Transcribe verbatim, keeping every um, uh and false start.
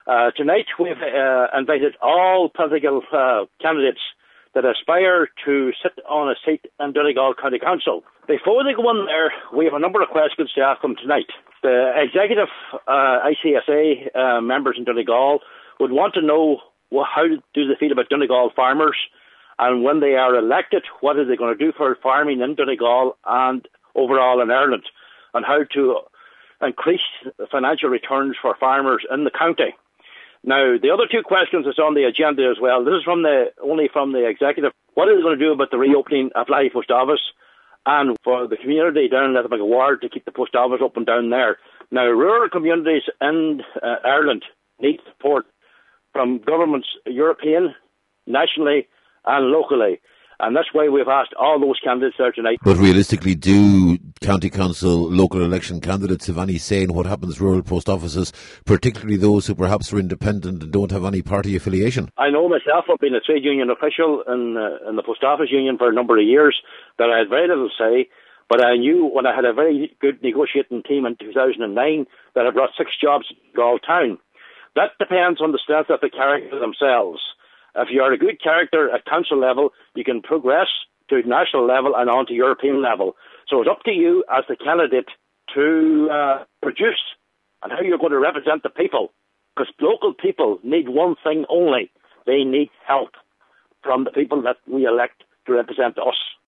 Uh, tonight we've uh, invited all political uh, candidates that aspire to sit on a seat in Donegal County Council. Before they go in there, we have a number of questions to ask them tonight. The executive uh, I C S A uh, members in Donegal would want to know, well, how do they feel about Donegal farmers, and when they are elected, what are they going to do for farming in Donegal and overall in Ireland, and how to increase financial returns for farmers in the county. Now, the other two questions is on the agenda as well. This is from the only from the executive. What are they going to do about the reopening of Larry Post Office, and for the community down in Lettermagh Ward to keep the post office open down there? Now, rural communities in uh, Ireland need support from governments, European, nationally and locally. And that's why we've asked all those candidates there tonight. But realistically, do county council, local election candidates have any say in what happens to rural post offices, particularly those who perhaps are independent and don't have any party affiliation? I know myself, I've been a trade union official in, uh, in the post office union for a number of years, that I had very little say, but I knew when I had a very good negotiating team in two thousand nine that I brought six jobs to Donegal town. That depends on the strength of the character themselves. If you are a good character at council level, you can progress to national level and on to European level. So it's up to you as the candidate to uh, produce and how you're going to represent the people. Because local people need one thing only. They need help from the people that we elect to represent us.